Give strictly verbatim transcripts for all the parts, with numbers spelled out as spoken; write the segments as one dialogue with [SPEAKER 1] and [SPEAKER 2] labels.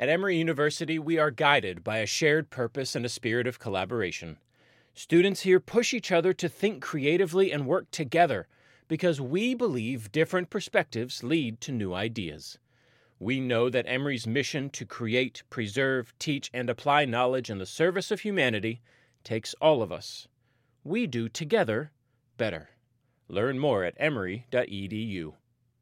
[SPEAKER 1] At Emory University, we are guided by a shared purpose and a spirit of collaboration. Students here push each other to think creatively and work together because we believe different perspectives lead to new ideas. We know that Emory's mission to create, preserve, teach, and apply knowledge in the service of humanity takes all of us. We do together better. Learn more at emory dot e d u.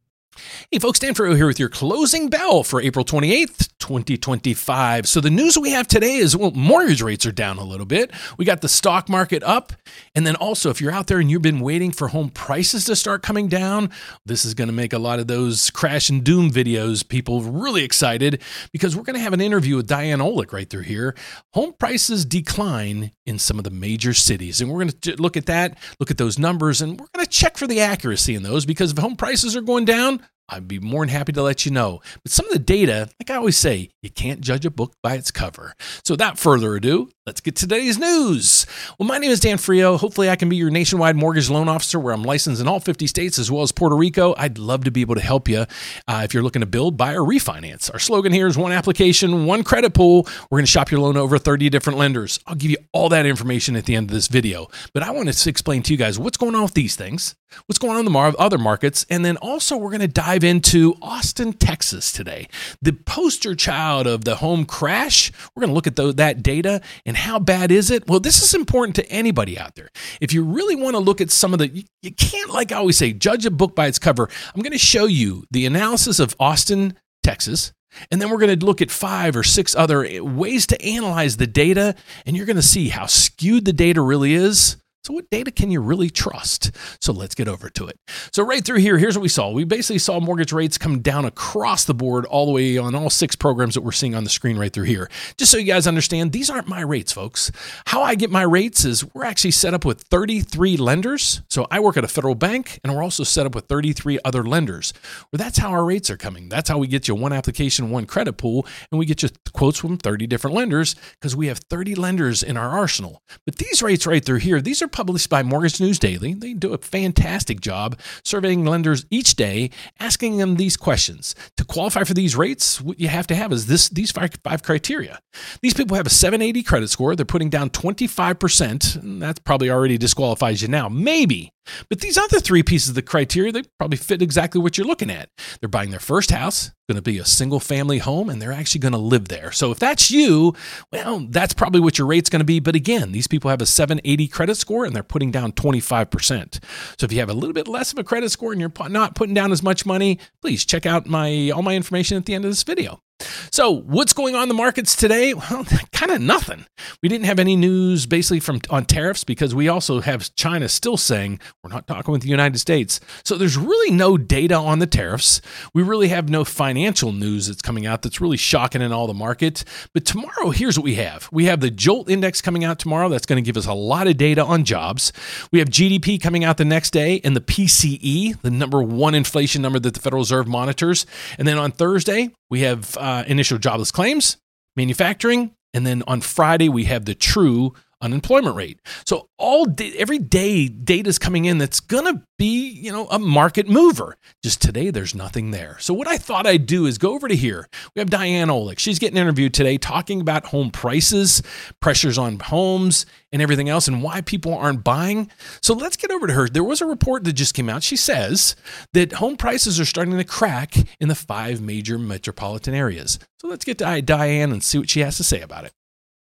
[SPEAKER 2] Hey folks, Dan Ferro here with your closing bell for April twenty-eighth, twenty twenty-five. So the news we have today is, well, mortgage rates are down a little bit. We got the stock market up. And then also, if you're out there and you've been waiting for home prices to start coming down, this is going to make a lot of those crash and doom videos people really excited because we're going to have an interview with Diane Olick right through here. Home prices decline in some of the major cities. And we're going to look at that, look at those numbers, and we're going to check for the accuracy in those because if home prices are going down, I'd be more than happy to let you know. But some of the data, like I always say, you can't judge a book by its cover. So without further ado, let's get to today's news. Well, my name is Dan Ferro. Hopefully I can be your nationwide mortgage loan officer where I'm licensed in all fifty states as well as Puerto Rico. I'd love to be able to help you uh, if you're looking to build, buy, or refinance. Our slogan here is one application, one credit pool. We're going to shop your loan over thirty different lenders. I'll give you all that information at the end of this video. But I want to explain to you guys what's going on with these things, what's going on in the mar- other markets, and then also we're going to dive into Austin, Texas today. The poster child of the home crash. We're going to look at the, that data and how bad is it? Well, this is important to anybody out there. If you really want to look at some of the, you, you can't, like I always say, judge a book by its cover. I'm going to show you the analysis of Austin, Texas, and then we're going to look at five or six other ways to analyze the data, and you're going to see how skewed the data really is. So what data can you really trust? So let's get over to it. So right through here, here's what we saw. We basically saw mortgage rates come down across the board all the way on all six programs that we're seeing on the screen right through here. Just so you guys understand, these aren't my rates, folks. How I get my rates is we're actually set up with thirty-three lenders. So I work at a federal bank, and we're also set up with thirty-three other lenders. Well, that's how our rates are coming. That's how we get you one application, one credit pool, and we get you quotes from thirty different lenders because we have thirty lenders in our arsenal. But these rates right through here, these are published by Mortgage News Daily. They do a fantastic job surveying lenders each day, asking them these questions. To qualify for these rates, what you have to have is this these five, five criteria. These people have a seven eighty credit score. They're putting down twenty-five percent. And that probably already disqualifies you now. Maybe. But these other three pieces of the criteria, they probably fit exactly what you're looking at. They're buying their first house, going to be a single family home, and they're actually going to live there. So if that's you, well, that's probably what your rate's going to be. But again, these people have a seven eighty credit score, and they're putting down twenty-five percent. So if you have a little bit less of a credit score and you're not putting down as much money, please check out my all my information at the end of this video. So what's going on in the markets today? Well, kind of nothing. We didn't have any news basically from on tariffs because we also have China still saying we're not talking with the United States. So there's really no data on the tariffs. We really have no financial news that's coming out that's really shocking in all the market. But tomorrow, here's what we have. We have the JOLT index coming out tomorrow. That's going to give us a lot of data on jobs. We have G D P coming out the next day and the P C E, the number one inflation number that the Federal Reserve monitors. And then on Thursday, we have uh, initial jobless claims, manufacturing, and then on Friday, we have the true unemployment rate. So all day, every day data is coming in that's going to be, you know, a market mover. Just today, there's nothing there. So what I thought I'd do is go over to here. We have Diane Olick. She's getting interviewed today talking about home prices, pressures on homes, and everything else, and why people aren't buying. So let's get over to her. There was a report that just came out. She says that home prices are starting to crack in the five major metropolitan areas. So let's get to Diane and see what she has to say about it.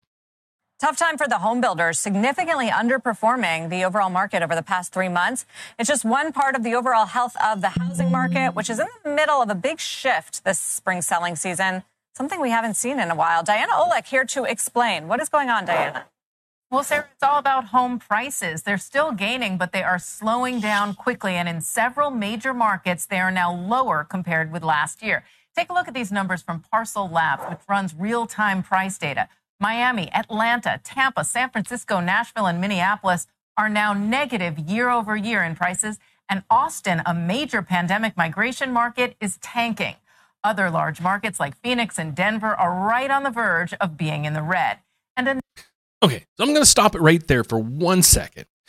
[SPEAKER 3] Tough time for the home builders, significantly underperforming the overall market over the past three months. It's just one part of the overall health of the housing market, which is in the middle of a big shift this spring selling season, something we haven't seen in a while. Diana Olick here to explain. What is going on, Diana?
[SPEAKER 4] Well, Sarah, it's all about home prices. They're still gaining, but they are slowing down quickly. And in several major markets, they are now lower compared with last year. Take a look at these numbers from Parcel Labs, which runs real-time price data. Miami, Atlanta, Tampa, San Francisco, Nashville, and Minneapolis are now negative year over year in prices. And Austin, a major pandemic migration market, is tanking. Other large markets like Phoenix and Denver are right on the verge of being in the red. And an-
[SPEAKER 2] Okay, so I'm going to stop it right there for one second.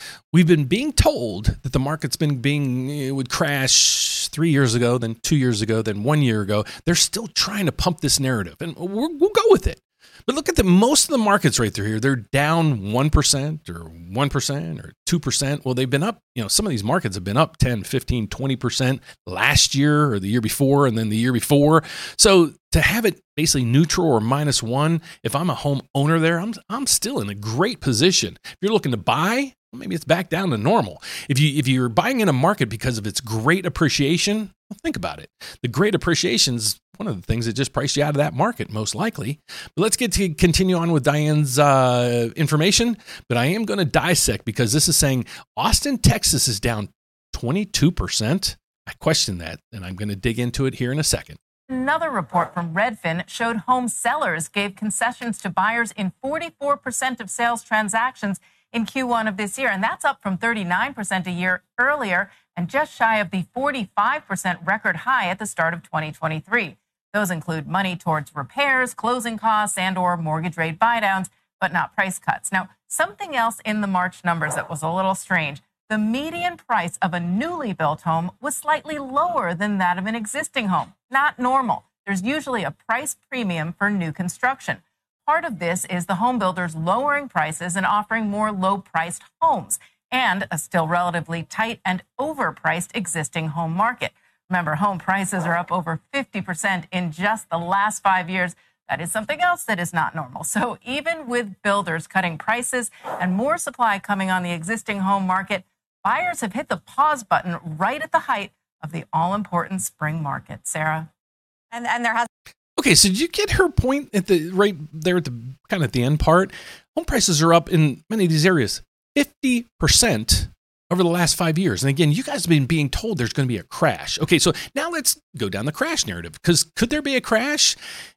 [SPEAKER 2] We've been being told that the market's been being, it would crash three years ago, then two years ago, then one year ago. They're still trying to pump this narrative, and we're, we'll go with it. But look at the most of the markets right through here. They're down one percent or one percent or two percent. Well, they've been up, you know, some of these markets have been up ten, fifteen, twenty percent last year or the year before and then the year before. So to have it basically neutral or minus one, if I'm a home owner there, I'm I'm still in a great position. If you're looking to buy, well, maybe it's back down to normal. If you if you're buying in a market because of its great appreciation, well, think about it. The great appreciation's one of the things that just priced you out of that market, most likely. But let's get to continue on with Diane's uh, information. But I am going to dissect because this is saying Austin, Texas is down twenty-two percent. I question that, and I'm going to dig into it here in a second.
[SPEAKER 4] Another report from Redfin showed home sellers gave concessions to buyers in forty-four percent of sales transactions in Q one of this year, and that's up from thirty-nine percent a year earlier and just shy of the forty-five percent record high at the start of twenty twenty-three. Those include money towards repairs, closing costs, and or mortgage rate buydowns, but not price cuts. Now, something else in the March numbers that was a little strange. The median price of a newly built home was slightly lower than that of an existing home. Not normal. There's usually a price premium for new construction. Part of this is the home builders lowering prices and offering more low-priced homes, and a still relatively tight and overpriced existing home market. Remember, home prices are up over fifty percent in just the last five years. That is something else that is not normal. So even with builders cutting prices and more supply coming on the existing home market, buyers have hit the pause button right at the height of the all-important spring market. Sarah?
[SPEAKER 3] And and there has
[SPEAKER 2] Okay, so did you get her point at the right there at the kind of at the end part? Home prices are up in many of these areas fifty percent over the last five years. And again, you guys have been being told there's going to be a crash. Okay, so now let's go down the crash narrative, because could there be a crash?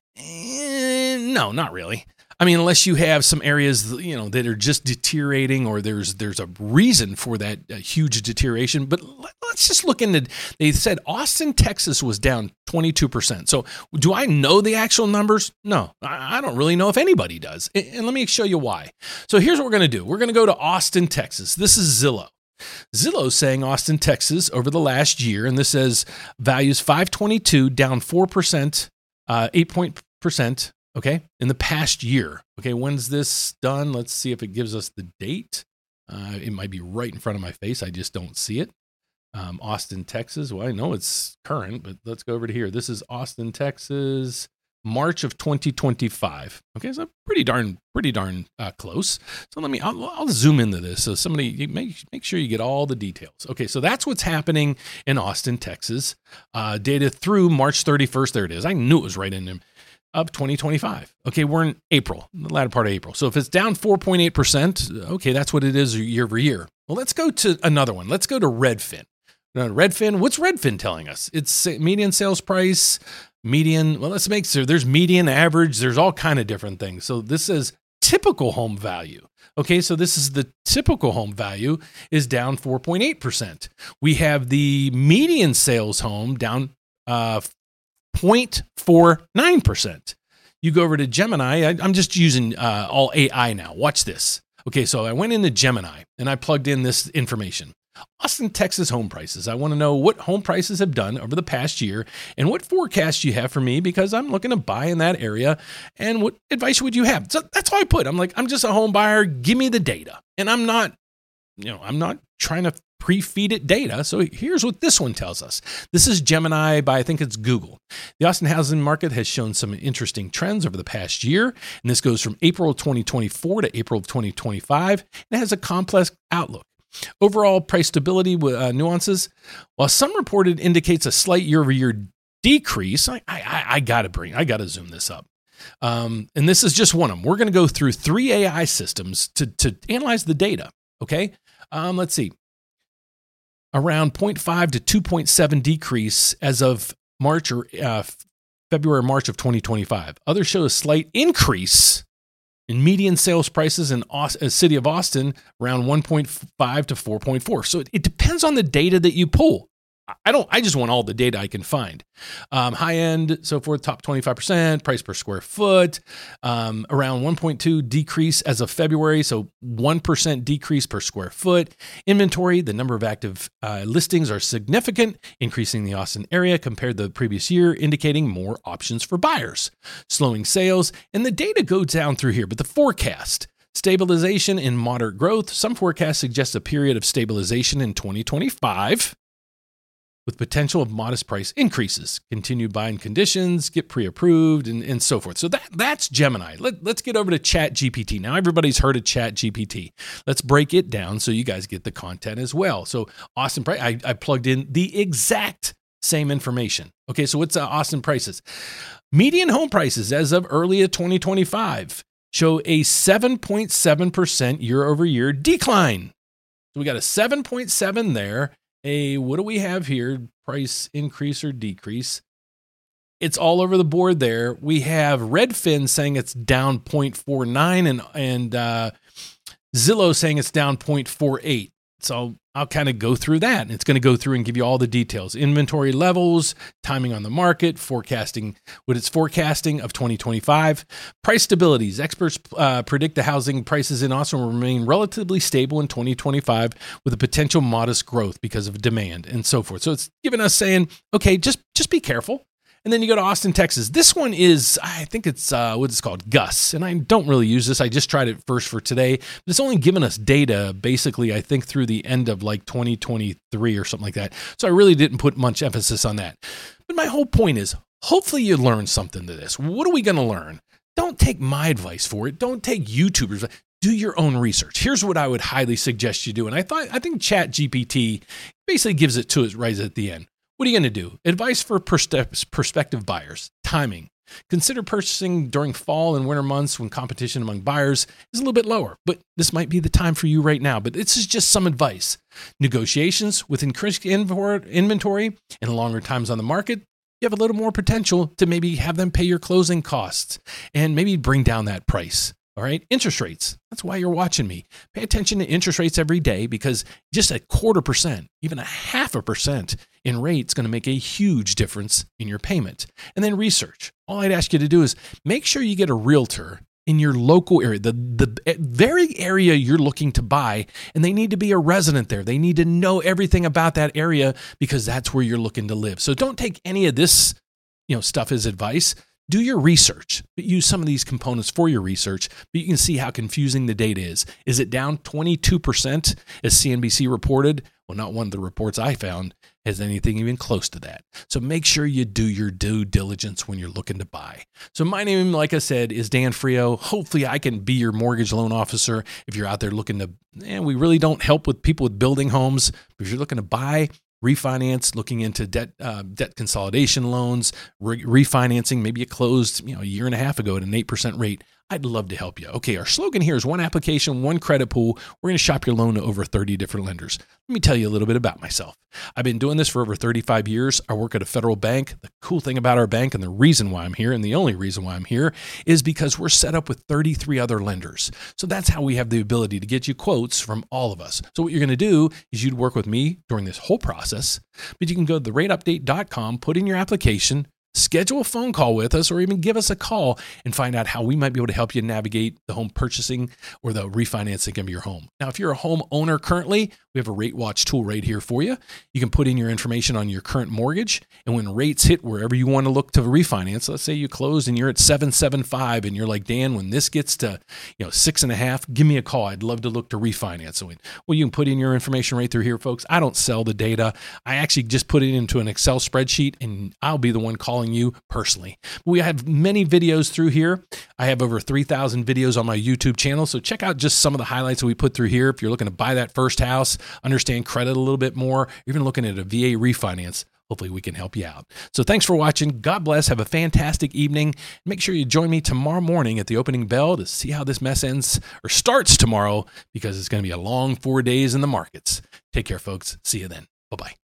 [SPEAKER 2] Eh, no, not really. I mean, unless you have some areas, you know, that are just deteriorating, or there's there's a reason for that uh, huge deterioration. But let's just look into, they said Austin, Texas was down twenty-two percent. So do I know the actual numbers? No, I don't really know if anybody does. And let me show you why. So here's what we're going to do. We're going to go to Austin, Texas. This is Zillow. Zillow's saying Austin, Texas over the last year, and this says values five twenty-two, down four percent, uh, eight point percent. Okay, in the past year. Okay, when's this done? Let's see if it gives us the date. Uh, it might be right in front of my face. I just don't see it. Um, Austin, Texas. Well, I know it's current, but let's go over to here. This is Austin, Texas, March of twenty twenty-five. Okay, so pretty darn, pretty darn uh, close. So let me, I'll, I'll zoom into this. So somebody, you make make sure you get all the details. Okay, so that's what's happening in Austin, Texas. Uh, data through March thirty-first. There it is. I knew it was right in there. Of twenty twenty-five. Okay, we're in April, the latter part of April. So if it's down four point eight percent, okay, that's what it is year over year. Well, let's go to another one. Let's go to Redfin. Now, Redfin, what's Redfin telling us? It's median sales price, median, well, let's make sure there's median, average, there's all kind of different things. So this is typical home value. Okay, so this is the typical home value is down four point eight percent. We have the median sales home down uh zero point four nine percent. You go over to Gemini. I, I'm just using uh, all A I now. Watch this. Okay, so I went into Gemini and I plugged in this information. Austin, Texas home prices. I want to know what home prices have done over the past year and what forecast you have for me, because I'm looking to buy in that area, and what advice would you have? So that's all I put. I'm like, I'm just a home buyer. Give me the data. And I'm not, you know, I'm not trying to pre-feed it data. So here's what this one tells us. This is Gemini by, I think it's Google. The Austin housing market has shown some interesting trends over the past year, and this goes from April of twenty twenty-four to April of twenty twenty-five, and it has a complex outlook. Overall price stability uh, nuances. While some reported indicates a slight year-over-year decrease, I, I, I gotta bring, I gotta zoom this up. Um, and this is just one of them. We're going to go through three A I systems to, to analyze the data. Okay. Um, let's see. Around zero point five to two point seven decrease as of March or uh, February or March of twenty twenty-five. Others show a slight increase in median sales prices in the city of Austin, around one point five to four point four. So it, it depends on the data that you pull. I don't, I just want all the data I can find. Um, high end, so forth, top twenty-five percent, price per square foot, um, around one point two decrease as of February. So one percent decrease per square foot. Inventory, the number of active uh, listings are significant, increasing the Austin area compared to the previous year, indicating more options for buyers. Slowing sales, and the data goes down through here, but the forecast. Stabilization in moderate growth. Some forecasts suggest a period of stabilization in twenty twenty-five. With potential of modest price increases, continued buying conditions, get pre-approved, and, and so forth. So that that's Gemini. Let, let's get over to Chat G P T. Now, everybody's heard of Chat G P T. Let's break it down so you guys get the content as well. So Austin price, I, I plugged in the exact same information. Okay, so what's uh, Austin prices? Median home prices as of early twenty twenty-five show a seven point seven percent year-over-year decline. So we got a seven point seven there. A, what do we have here? Price increase or decrease. It's all over the board there. We have Redfin saying it's down zero point four nine and, and uh, Zillow saying it's down zero point four eight. So I'll kind of go through that. And it's going to go through and give you all the details. Inventory levels, timing on the market, forecasting, what it's forecasting of twenty twenty-five. Price stabilities. Experts uh, predict the housing prices in Austin will remain relatively stable in twenty twenty-five with a potential modest growth because of demand and so forth. So it's giving us saying, okay, just, just be careful. And then you go to Austin, Texas. This one is, I think it's, uh, what it's called, Gus. And I don't really use this. I just tried it first for today. But it's only given us data, basically, I think, through the end of like twenty twenty-three or something like that. So I really didn't put much emphasis on that. But my whole point is, hopefully you learn something to this. What are we going to learn? Don't take my advice for it. Don't take YouTubers. Do your own research. Here's what I would highly suggest you do. And I thought, I think Chat G P T basically gives it to us right at the end. What are you going to do? Advice for prospective buyers. Timing. Consider purchasing during fall and winter months when competition among buyers is a little bit lower, but this might be the time for you right now. But this is just some advice. Negotiations with increased inventory and longer times on the market, you have a little more potential to maybe have them pay your closing costs and maybe bring down that price. All right. Interest rates. That's why you're watching me. Pay attention to interest rates every day because just a quarter percent, even a half a percent in rate is going to make a huge difference in your payment. And then research. All I'd ask you to do is make sure you get a realtor in your local area, the, the very area you're looking to buy, and they need to be a resident there. They need to know everything about that area because that's where you're looking to live. So don't take any of this, you know, stuff as advice. Do your research, but use some of these components for your research, but you can see how confusing the data is. Is it down twenty-two percent as C N B C reported? Well, not one of the reports I found has anything even close to that. So make sure you do your due diligence when you're looking to buy. So my name, like I said, is Dan Frio. Hopefully I can be your mortgage loan officer if you're out there looking to, and we really don't help with people with building homes, but if you're looking to buy, refinance, looking into debt uh, debt consolidation loans, re- refinancing. Maybe you closed you know a year and a half ago at an eight percent rate. I'd love to help you. Okay, our slogan here is one application, one credit pool. We're going to shop your loan to over thirty different lenders. Let me tell you a little bit about myself. I've been doing this for over thirty-five years. I work at a federal bank. The cool thing about our bank and the reason why I'm here, and the only reason why I'm here, is because we're set up with thirty-three other lenders. So that's how we have the ability to get you quotes from all of us. So what you're going to do is you'd work with me during this whole process, but you can go to the rate update dot com, put in your application, schedule a phone call with us, or even give us a call and find out how we might be able to help you navigate the home purchasing or the refinancing of your home. Now, if you're a home owner currently, we have a Rate Watch tool right here for you. You can put in your information on your current mortgage, and when rates hit wherever you want to look to refinance, let's say you closed and you're at seven seven five, and you're like, Dan, when this gets to you know six and a half, give me a call. I'd love to look to refinance. So, well, you can put in your information right through here, folks. I don't sell the data. I actually just put it into an Excel spreadsheet, and I'll be the one calling you personally. We have many videos through here. I have over three thousand videos on my YouTube channel, so check out just some of the highlights that we put through here. If you're looking to buy that first house, understand credit a little bit more, even looking at a V A refinance, hopefully we can help you out. So thanks for watching. God bless. Have a fantastic evening. Make sure you join me tomorrow morning at the opening bell to see how this mess ends or starts tomorrow, because it's going to be a long four days in the markets. Take care, folks. See you then. Bye-bye.